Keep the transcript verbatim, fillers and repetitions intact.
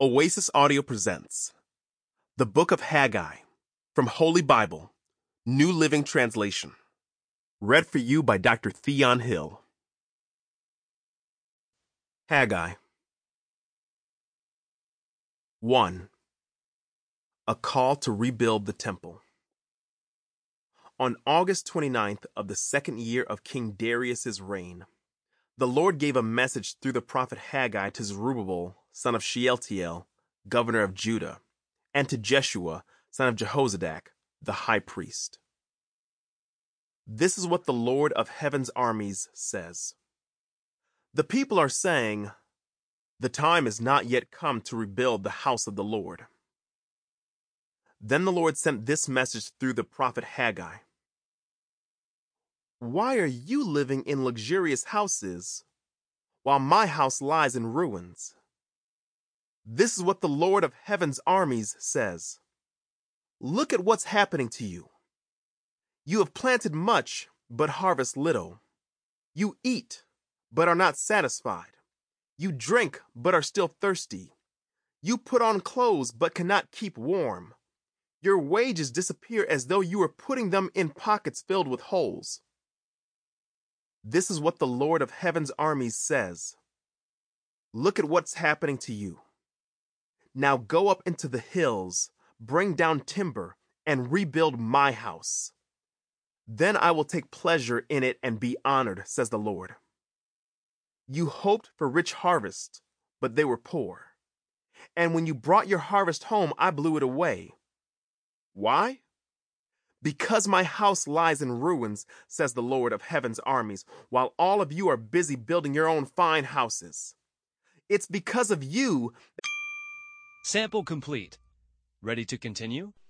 Oasis Audio presents The Book of Haggai from Holy Bible, New Living Translation. Read for you by Doctor Theon Hill. Haggai one. A call to rebuild the temple. On August twenty-ninth of the second year of King Darius's reign, the Lord gave a message through the prophet Haggai to Zerubbabel, son of Shealtiel, governor of Judah, and to Jeshua, son of Jehozadak, the high priest. This is what the Lord of heaven's armies says. The people are saying, "The time is not yet come to rebuild the house of the Lord." Then the Lord sent this message through the prophet Haggai. Why are you living in luxurious houses while my house lies in ruins? This is what the Lord of heaven's armies says. Look at what's happening to you. You have planted much, but harvest little. You eat, but are not satisfied. You drink, but are still thirsty. You put on clothes, but cannot keep warm. Your wages disappear as though you were putting them in pockets filled with holes. This is what the Lord of heaven's armies says. Look at what's happening to you. Now go up into the hills, bring down timber, and rebuild my house. Then I will take pleasure in it and be honored, says the Lord. You hoped for rich harvest, but they were poor. And when you brought your harvest home, I blew it away. Why? Because my house lies in ruins, says the Lord of heaven's armies, while all of you are busy building your own fine houses. It's because of you. Sample complete. Ready to continue?